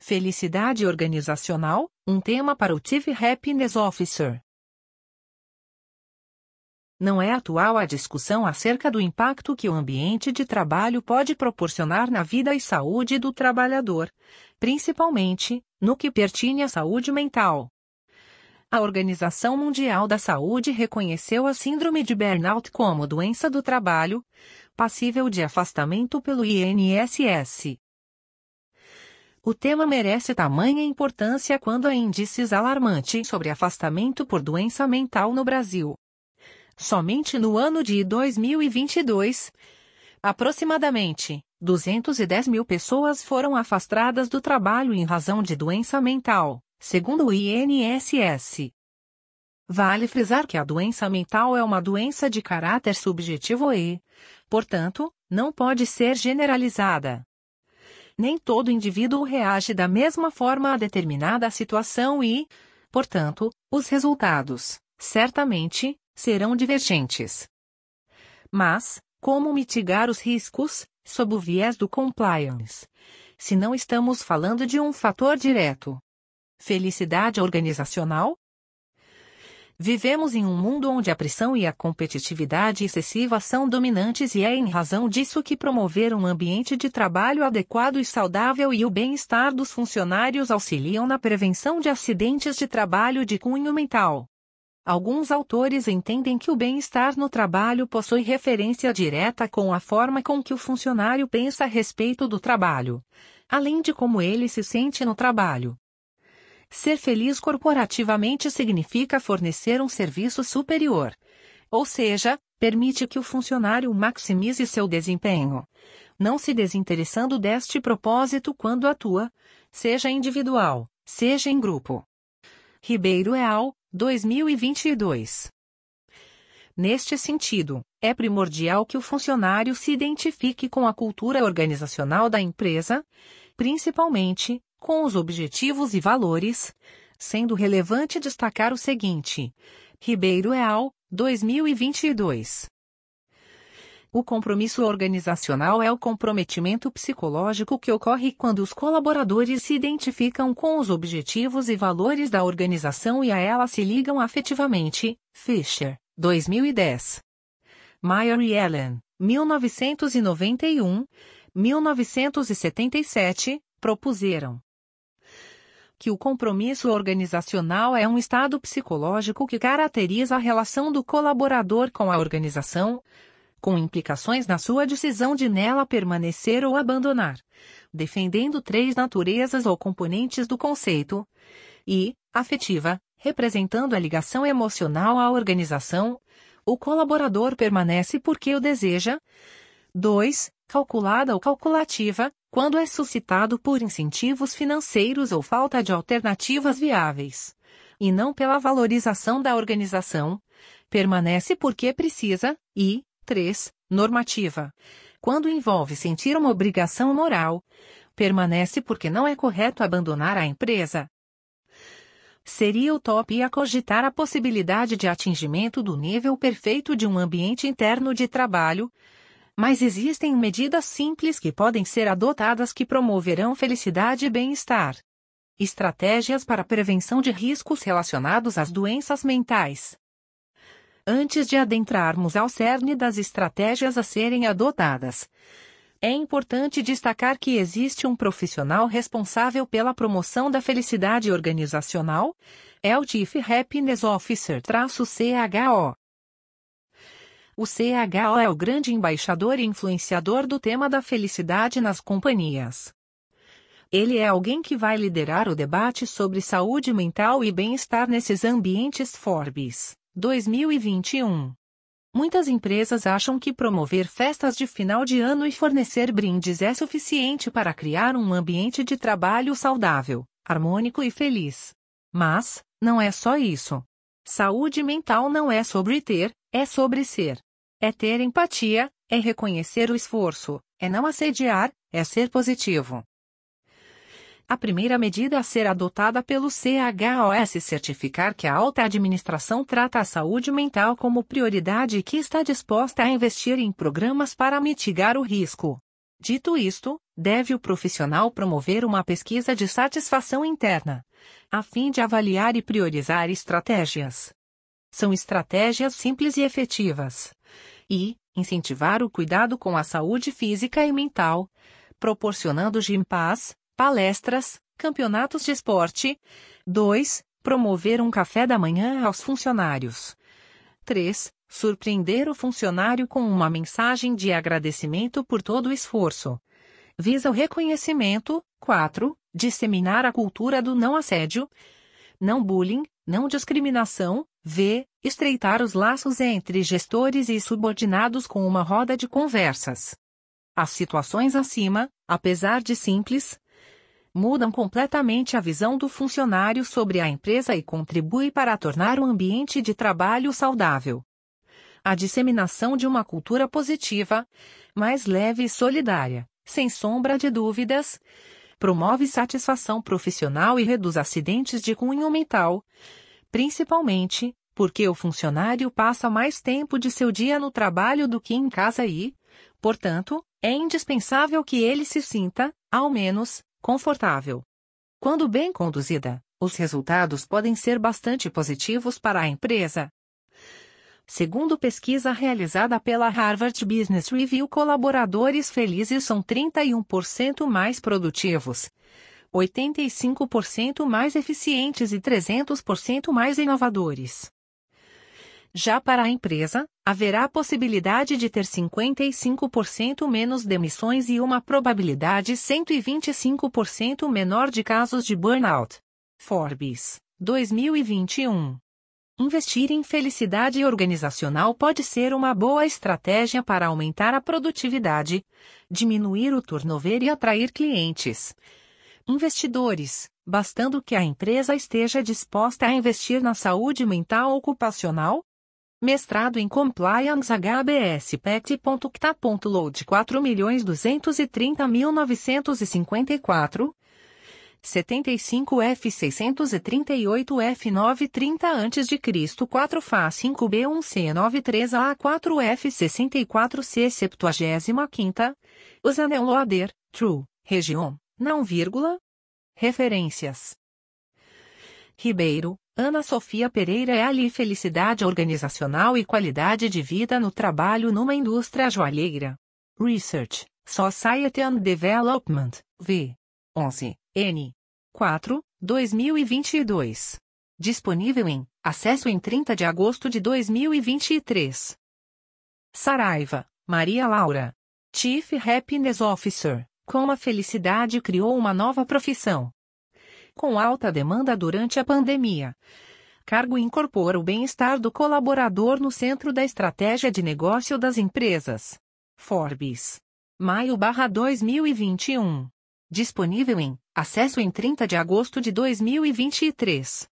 Felicidade organizacional, um tema para o Chief Happiness Officer. Não é atual a discussão acerca do impacto que o ambiente de trabalho pode proporcionar na vida e saúde do trabalhador, principalmente no que pertine à saúde mental. A Organização Mundial da Saúde reconheceu a síndrome de burnout como doença do trabalho, passível de afastamento pelo INSS. O tema merece tamanha importância quando há índices alarmantes sobre afastamento por doença mental no Brasil. Somente no ano de 2022, aproximadamente 210 mil pessoas foram afastadas do trabalho em razão de doença mental, segundo o INSS. Vale frisar que a doença mental é uma doença de caráter subjetivo e, portanto, não pode ser generalizada. Nem todo indivíduo reage da mesma forma a determinada situação e, portanto, os resultados, certamente, serão divergentes. Mas, como mitigar os riscos, sob o viés do compliance? Se não estamos falando de um fator direto. Felicidade organizacional? Vivemos em um mundo onde a pressão e a competitividade excessiva são dominantes e é em razão disso que promover um ambiente de trabalho adequado e saudável e o bem-estar dos funcionários auxiliam na prevenção de acidentes de trabalho de cunho mental. Alguns autores entendem que o bem-estar no trabalho possui referência direta com a forma com que o funcionário pensa a respeito do trabalho, além de como ele se sente no trabalho. Ser feliz corporativamente significa fornecer um serviço superior. Ou seja, permite que o funcionário maximize seu desempenho, não se desinteressando deste propósito quando atua, seja individual, seja em grupo. Ribeiro et al., 2022. Neste sentido, é primordial que o funcionário se identifique com a cultura organizacional da empresa, principalmente com os objetivos e valores, sendo relevante destacar o seguinte: Ribeiro et al., 2022. O compromisso organizacional é o comprometimento psicológico que ocorre quando os colaboradores se identificam com os objetivos e valores da organização e a ela se ligam afetivamente. Fisher, 2010. Meyer e Allen, 1991, 1977, propuseram que o compromisso organizacional é um estado psicológico que caracteriza a relação do colaborador com a organização, com implicações na sua decisão de nela permanecer ou abandonar, defendendo 3 naturezas ou componentes do conceito, e, afetiva, representando a ligação emocional à organização, o colaborador permanece porque o deseja. 2. Calculada ou calculativa, quando é suscitado por incentivos financeiros ou falta de alternativas viáveis, e não pela valorização da organização, permanece porque precisa, e, 3. Normativa. Quando envolve sentir uma obrigação moral, permanece porque não é correto abandonar a empresa. Seria utopia cogitar a possibilidade de atingimento do nível perfeito de um ambiente interno de trabalho, mas existem medidas simples que podem ser adotadas que promoverão felicidade e bem-estar. Estratégias para a prevenção de riscos relacionados às doenças mentais. Antes de adentrarmos ao cerne das estratégias a serem adotadas, é importante destacar que existe um profissional responsável pela promoção da felicidade organizacional, é o Chief Happiness Officer-CHO. O CHO é o grande embaixador e influenciador do tema da felicidade nas companhias. Ele é alguém que vai liderar o debate sobre saúde mental e bem-estar nesses ambientes. Forbes, 2021. Muitas empresas acham que promover festas de final de ano e fornecer brindes é suficiente para criar um ambiente de trabalho saudável, harmônico e feliz. Mas, não é só isso. Saúde mental não é sobre ter, é sobre ser. É ter empatia, é reconhecer o esforço, é não assediar, é ser positivo. A primeira medida a ser adotada pelo CHO é se certificar que a alta administração trata a saúde mental como prioridade e que está disposta a investir em programas para mitigar o risco. Dito isto, deve o profissional promover uma pesquisa de satisfação interna, a fim de avaliar e priorizar estratégias. São estratégias simples e efetivas. E, incentivar o cuidado com a saúde física e mental, proporcionando gympass, palestras, campeonatos de esporte. 2. Promover um café da manhã aos funcionários. 3. Surpreender o funcionário com uma mensagem de agradecimento por todo o esforço. Visa o reconhecimento. 4. Disseminar a cultura do não assédio, não bullying, não discriminação. Estreitar os laços entre gestores e subordinados com uma roda de conversas. As situações acima, apesar de simples, mudam completamente a visão do funcionário sobre a empresa e contribuem para tornar o ambiente de trabalho saudável. A disseminação de uma cultura positiva, mais leve e solidária, sem sombra de dúvidas, promove satisfação profissional e reduz acidentes de cunho mental, principalmente porque o funcionário passa mais tempo de seu dia no trabalho do que em casa e, portanto, é indispensável que ele se sinta, ao menos, confortável. Quando bem conduzida, os resultados podem ser bastante positivos para a empresa. Segundo pesquisa realizada pela Harvard Business Review, colaboradores felizes são 31% mais produtivos, 85% mais eficientes e 300% mais inovadores. Já para a empresa, haverá a possibilidade de ter 55% menos demissões e uma probabilidade 125% menor de casos de burnout. Forbes, 2021. Investir em felicidade organizacional pode ser uma boa estratégia para aumentar a produtividade, diminuir o turnover e atrair clientes. Investidores, bastando que a empresa esteja disposta a investir na saúde mental ocupacional. Mestrado em Compliance HBS-PECT.CTA.LOAD 4.230.954 75 F638 F930 a.C. 4 Fá 5B1 C93A 4 F64 C 75ª Usanel-Loader, True, Região, não vírgula. Referências. Ribeiro, Ana Sofia Pereira Ali Felicidade Organizacional e Qualidade de Vida no Trabalho numa Indústria Joalheira. Research, Society and Development, v. 11, n. 4, 2022. Disponível em acesso em 30 de agosto de 2023. Saraiva, Maria Laura. Chief Happiness Officer, como a felicidade criou uma nova profissão. Com alta demanda durante a pandemia. Cargo incorpora o bem-estar do colaborador no centro da estratégia de negócio das empresas. Forbes. Maio/2021. Disponível em acesso em 30 de agosto de 2023.